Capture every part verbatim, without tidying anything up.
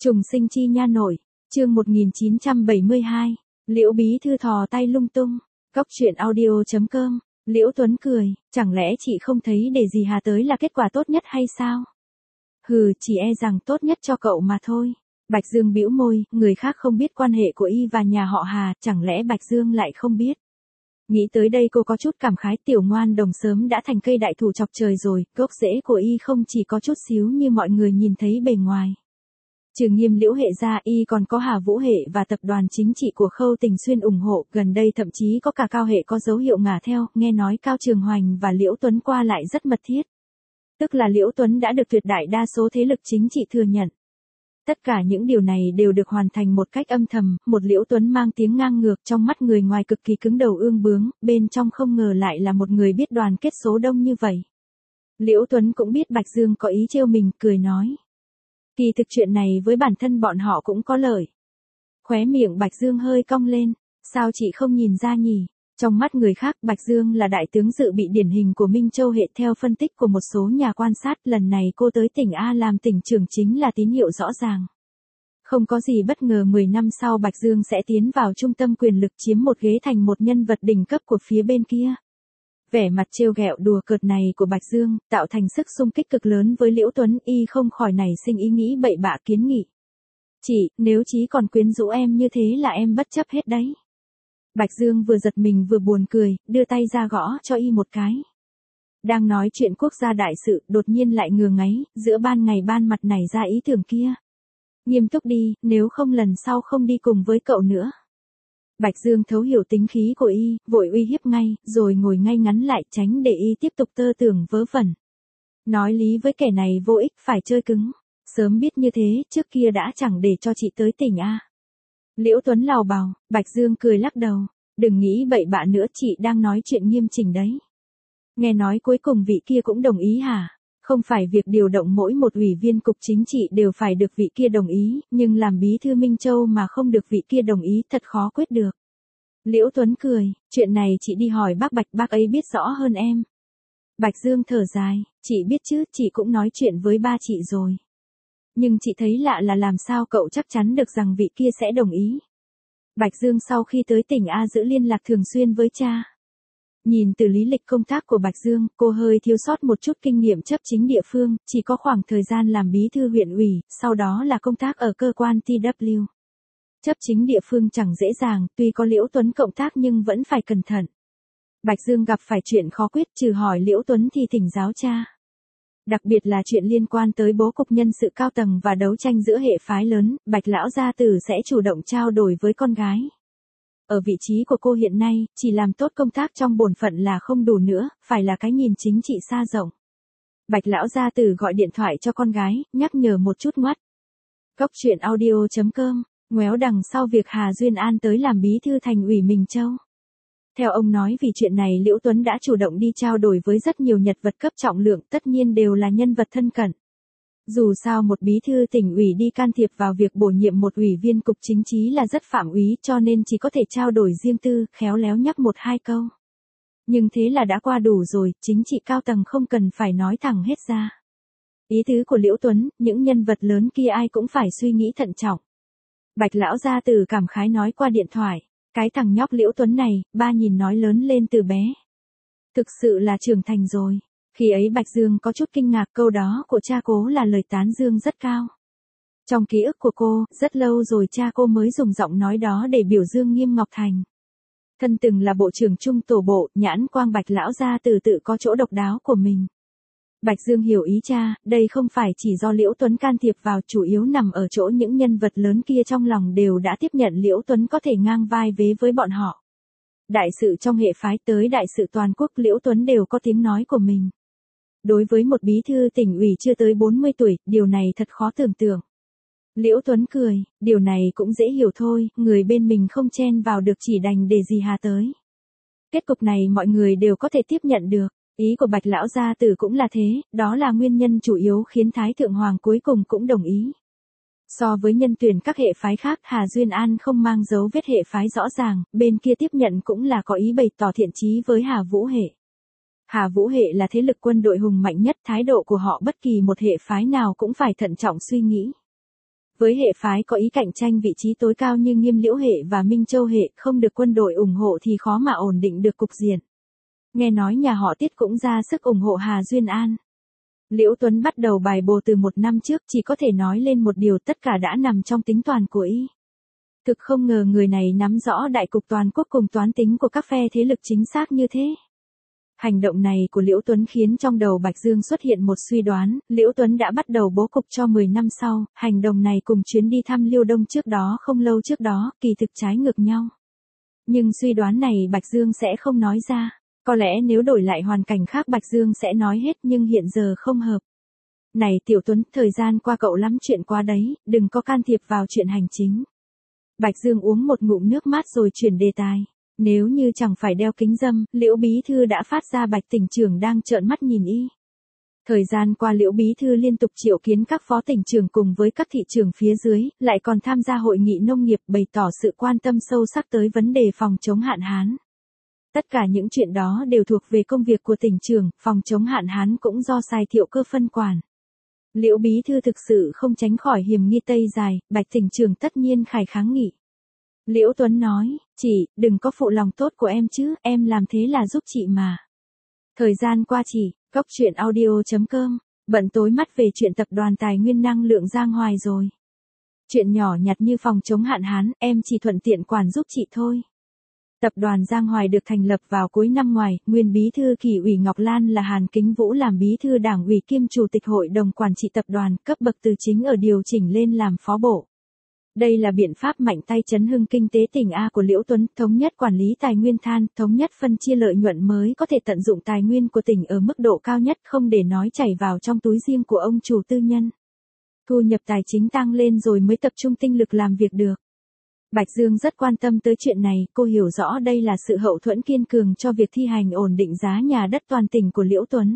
Trùng sinh chi nha nội, chương một nghìn chín trăm bảy mươi hai, Liễu bí thư thò tay lung tung, cóc truyện audio chấm com, Liễu Tuấn cười, chẳng lẽ chị không thấy để gì Hà tới là kết quả tốt nhất hay sao? Hừ, chỉ e rằng tốt nhất cho cậu mà thôi. Bạch Dương bĩu môi, người khác không biết quan hệ của y và nhà họ Hà, chẳng lẽ Bạch Dương lại không biết? Nghĩ tới đây cô có chút cảm khái, tiểu ngoan đồng sớm đã thành cây đại thụ chọc trời rồi, gốc rễ của y không chỉ có chút xíu như mọi người nhìn thấy bề ngoài. Trừ Nghiêm Liễu hệ ra, y còn có Hà Vũ hệ và tập đoàn chính trị của Khâu Tình Xuyên ủng hộ, gần đây thậm chí có cả Cao hệ có dấu hiệu ngả theo, nghe nói Cao Trường Hoành và Liễu Tuấn qua lại rất mật thiết. Tức là Liễu Tuấn đã được tuyệt đại đa số thế lực chính trị thừa nhận. Tất cả những điều này đều được hoàn thành một cách âm thầm, một Liễu Tuấn mang tiếng ngang ngược, trong mắt người ngoài cực kỳ cứng đầu ương bướng, bên trong không ngờ lại là một người biết đoàn kết số đông như vậy. Liễu Tuấn cũng biết Bạch Dương có ý trêu mình, cười nói. Kỳ thực chuyện này với bản thân bọn họ cũng có lợi. Khóe miệng Bạch Dương hơi cong lên, sao chị không nhìn ra nhỉ? Trong mắt người khác, Bạch Dương là đại tướng dự bị điển hình của Minh Châu hệ. Theo phân tích của một số nhà quan sát, lần này cô tới tỉnh A làm tỉnh trưởng chính là tín hiệu rõ ràng. Không có gì bất ngờ mười năm sau Bạch Dương sẽ tiến vào trung tâm quyền lực, chiếm một ghế, thành một nhân vật đỉnh cấp của phía bên kia. Vẻ mặt trêu ghẹo đùa cợt này của Bạch Dương, tạo thành sức xung kích cực lớn với Liễu Tuấn, y không khỏi nảy sinh ý nghĩ bậy bạ kiến nghị. Chị, nếu Chí còn quyến rũ em như thế là em bất chấp hết đấy. Bạch Dương vừa giật mình vừa buồn cười, đưa tay ra gõ cho y một cái. Đang nói chuyện quốc gia đại sự, đột nhiên lại ngừa ngáy, giữa ban ngày ban mặt nảy ra ý tưởng kia. Nghiêm túc đi, nếu không lần sau không đi cùng với cậu nữa. Bạch Dương thấu hiểu tính khí của y, vội uy hiếp ngay, rồi ngồi ngay ngắn lại, tránh để y tiếp tục tơ tưởng vớ vẩn. Nói lý với kẻ này vô ích, phải chơi cứng. Sớm biết như thế, trước kia đã chẳng để cho chị tới tỉnh A. Liễu Tuấn lào bào, Bạch Dương cười lắc đầu. Đừng nghĩ bậy bạ nữa, chị đang nói chuyện nghiêm chỉnh đấy. Nghe nói cuối cùng vị kia cũng đồng ý hả? Không phải việc điều động mỗi một ủy viên cục chính trị đều phải được vị kia đồng ý, nhưng làm bí thư Minh Châu mà không được vị kia đồng ý thật khó quyết được. Liễu Tuấn cười, chuyện này chị đi hỏi bác Bạch, bác ấy biết rõ hơn em. Bạch Dương thở dài, chị biết chứ, chị cũng nói chuyện với ba chị rồi. Nhưng chị thấy lạ là làm sao cậu chắc chắn được rằng vị kia sẽ đồng ý. Bạch Dương sau khi tới tỉnh A giữ liên lạc thường xuyên với cha. Nhìn từ lý lịch công tác của Bạch Dương, cô hơi thiếu sót một chút kinh nghiệm chấp chính địa phương, chỉ có khoảng thời gian làm bí thư huyện ủy, sau đó là công tác ở cơ quan tê vê kép. Chấp chính địa phương chẳng dễ dàng, tuy có Liễu Tuấn cộng tác nhưng vẫn phải cẩn thận. Bạch Dương gặp phải chuyện khó quyết, trừ hỏi Liễu Tuấn thì thỉnh giáo cha. Đặc biệt là chuyện liên quan tới bố cục nhân sự cao tầng và đấu tranh giữa hệ phái lớn, Bạch lão gia tử sẽ chủ động trao đổi với con gái. Ở vị trí của cô hiện nay, chỉ làm tốt công tác trong bổn phận là không đủ nữa, phải là cái nhìn chính trị xa rộng. Bạch lão gia tử gọi điện thoại cho con gái, nhắc nhở một chút ngoắt. Cóc truyện audio chấm com, ngoéo đằng sau việc Hà Duyên An tới làm bí thư thành ủy Minh Châu. Theo ông nói, vì chuyện này Liễu Tuấn đã chủ động đi trao đổi với rất nhiều nhân vật cấp trọng lượng, tất nhiên đều là nhân vật thân cận. Dù sao một bí thư tỉnh ủy đi can thiệp vào việc bổ nhiệm một ủy viên cục chính trị là rất phạm úy, cho nên chỉ có thể trao đổi riêng tư, khéo léo nhắc một hai câu. Nhưng thế là đã qua đủ rồi, chính trị cao tầng không cần phải nói thẳng hết ra. Ý tứ của Liễu Tuấn, những nhân vật lớn kia ai cũng phải suy nghĩ thận trọng. Bạch lão gia tử cảm khái nói qua điện thoại, cái thằng nhóc Liễu Tuấn này, ba nhìn nói lớn lên từ bé. Thực sự là trưởng thành rồi. Khi ấy Bạch Dương có chút kinh ngạc, câu đó của cha cố là lời tán dương rất cao. Trong ký ức của cô, rất lâu rồi cha cô mới dùng giọng nói đó để biểu dương Nghiêm Ngọc Thành. Thân từng là bộ trưởng trung tổ bộ, nhãn quang Bạch lão gia tử tự có chỗ độc đáo của mình. Bạch Dương hiểu ý cha, đây không phải chỉ do Liễu Tuấn can thiệp vào, chủ yếu nằm ở chỗ những nhân vật lớn kia trong lòng đều đã tiếp nhận Liễu Tuấn có thể ngang vai vế với bọn họ. Đại sự trong hệ phái tới đại sự toàn quốc, Liễu Tuấn đều có tiếng nói của mình. Đối với một bí thư tỉnh ủy chưa tới bốn mươi tuổi, điều này thật khó tưởng tượng. Liễu Tuấn cười, điều này cũng dễ hiểu thôi, người bên mình không chen vào được chỉ đành để gì Hà tới. Kết cục này mọi người đều có thể tiếp nhận được. Ý của Bạch lão gia tử cũng là thế, đó là nguyên nhân chủ yếu khiến Thái Thượng Hoàng cuối cùng cũng đồng ý. So với nhân tuyển các hệ phái khác, Hà Duyên An không mang dấu vết hệ phái rõ ràng, bên kia tiếp nhận cũng là có ý bày tỏ thiện chí với Hà Vũ hệ. Hà Vũ hệ là thế lực quân đội hùng mạnh nhất, thái độ của họ bất kỳ một hệ phái nào cũng phải thận trọng suy nghĩ. Với hệ phái có ý cạnh tranh vị trí tối cao như Nghiêm Liễu hệ và Minh Châu hệ, không được quân đội ủng hộ thì khó mà ổn định được cục diện. Nghe nói nhà họ Tiết cũng ra sức ủng hộ Hà Duyên An. Liễu Tuấn bắt đầu bài bồ từ một năm trước, chỉ có thể nói lên một điều, tất cả đã nằm trong tính toán của y. Thực không ngờ người này nắm rõ đại cục toàn quốc cùng toán tính của các phe thế lực chính xác như thế. Hành động này của Liễu Tuấn khiến trong đầu Bạch Dương xuất hiện một suy đoán, Liễu Tuấn đã bắt đầu bố cục cho mười năm sau, hành động này cùng chuyến đi thăm Liêu Đông trước đó không lâu trước đó, kỳ thực trái ngược nhau. Nhưng suy đoán này Bạch Dương sẽ không nói ra, có lẽ nếu đổi lại hoàn cảnh khác Bạch Dương sẽ nói hết nhưng hiện giờ không hợp. Này Tiểu Tuấn, thời gian qua cậu lắm chuyện qua đấy, đừng có can thiệp vào chuyện hành chính. Bạch Dương uống một ngụm nước mát rồi chuyển đề tài. Nếu như chẳng phải đeo kính râm, Liễu Bí Thư đã phát ra Bạch tỉnh trưởng đang trợn mắt nhìn y. Thời gian qua Liễu Bí Thư liên tục triệu kiến các phó tỉnh trưởng cùng với các thị trưởng phía dưới, lại còn tham gia hội nghị nông nghiệp bày tỏ sự quan tâm sâu sắc tới vấn đề phòng chống hạn hán. Tất cả những chuyện đó đều thuộc về công việc của tỉnh trưởng, phòng chống hạn hán cũng do Sài Thiệu Cơ phân quản. Liễu Bí Thư thực sự không tránh khỏi hiểm nghi tây dài, Bạch tỉnh trưởng tất nhiên khải kháng nghị. Liễu Tuấn nói, chị, đừng có phụ lòng tốt của em chứ, em làm thế là giúp chị mà. Thời gian qua chị, Cóc Truyện Audio chấm com, bận tối mắt về chuyện tập đoàn tài nguyên năng lượng Giang Hoài rồi. Chuyện nhỏ nhặt như phòng chống hạn hán, em chỉ thuận tiện quản giúp chị thôi. Tập đoàn Giang Hoài được thành lập vào cuối năm ngoài, nguyên bí thư Kỷ ủy Ngọc Lan là Hàn Kính Vũ làm bí thư đảng ủy kiêm chủ tịch hội đồng quản trị tập đoàn, cấp bậc từ chính ở điều chỉnh lên làm phó bộ. Đây là biện pháp mạnh tay chấn hưng kinh tế tỉnh A của Liễu Tuấn, thống nhất quản lý tài nguyên than, thống nhất phân chia lợi nhuận mới có thể tận dụng tài nguyên của tỉnh ở mức độ cao nhất, không để nói chảy vào trong túi riêng của ông chủ tư nhân. Thu nhập tài chính tăng lên rồi mới tập trung tinh lực làm việc được. Bạch Dương rất quan tâm tới chuyện này, cô hiểu rõ đây là sự hậu thuẫn kiên cường cho việc thi hành ổn định giá nhà đất toàn tỉnh của Liễu Tuấn.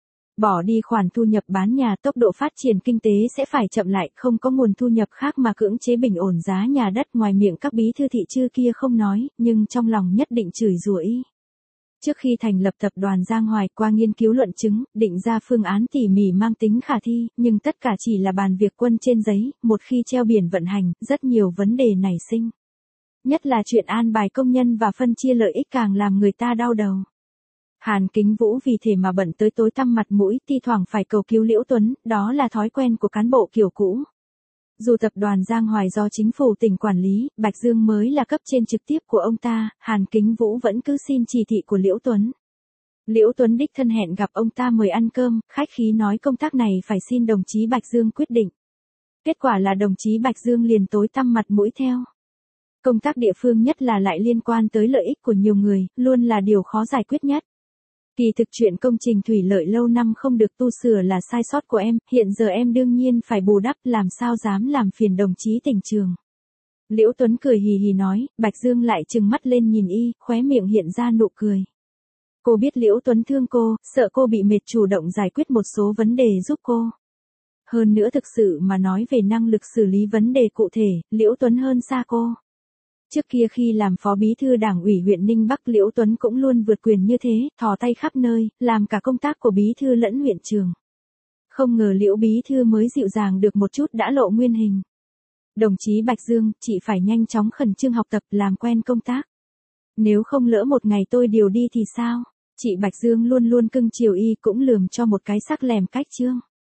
Bỏ đi khoản thu nhập bán nhà, tốc độ phát triển kinh tế sẽ phải chậm lại, không có nguồn thu nhập khác mà cưỡng chế bình ổn giá nhà đất. Ngoài miệng các bí thư thị chư kia không nói, nhưng trong lòng nhất định chửi rủa y. Trước khi thành lập tập đoàn Giang Hoài, qua nghiên cứu luận chứng, định ra phương án tỉ mỉ mang tính khả thi, nhưng tất cả chỉ là bàn việc quân trên giấy, một khi treo biển vận hành, rất nhiều vấn đề nảy sinh. Nhất là chuyện an bài công nhân và phân chia lợi ích càng làm người ta đau đầu. Hàn Kính Vũ vì thế mà bận tới tối tăm mặt mũi, thi thoảng phải cầu cứu Liễu Tuấn, đó là thói quen của cán bộ kiểu cũ. Dù tập đoàn Giang Hoài do chính phủ tỉnh quản lý, Bạch Dương mới là cấp trên trực tiếp của ông ta, Hàn Kính Vũ vẫn cứ xin chỉ thị của Liễu Tuấn. Liễu Tuấn đích thân hẹn gặp ông ta mời ăn cơm, khách khí nói công tác này phải xin đồng chí Bạch Dương quyết định. Kết quả là đồng chí Bạch Dương liền tối tăm mặt mũi theo. Công tác địa phương nhất là lại liên quan tới lợi ích của nhiều người, luôn là điều khó giải quyết nhất. Kỳ thực chuyện công trình thủy lợi lâu năm không được tu sửa là sai sót của em, hiện giờ em đương nhiên phải bù đắp, làm sao dám làm phiền đồng chí tỉnh trường. Liễu Tuấn cười hì hì nói, Bạch Dương lại trừng mắt lên nhìn y, khóe miệng hiện ra nụ cười. Cô biết Liễu Tuấn thương cô, sợ cô bị mệt chủ động giải quyết một số vấn đề giúp cô. Hơn nữa thực sự mà nói về năng lực xử lý vấn đề cụ thể, Liễu Tuấn hơn xa cô. Trước kia khi làm phó bí thư đảng ủy huyện Ninh Bắc, Liễu Tuấn cũng luôn vượt quyền như thế, thò tay khắp nơi, làm cả công tác của bí thư lẫn huyện trường. Không ngờ Liễu bí thư mới dịu dàng được một chút đã lộ nguyên hình. Đồng chí Bạch Dương, chị phải nhanh chóng khẩn trương học tập, làm quen công tác. Nếu không lỡ một ngày tôi điều đi thì sao? Chị Bạch Dương luôn luôn cưng chiều y, cũng lườm cho một cái sắc lẻm cách trương.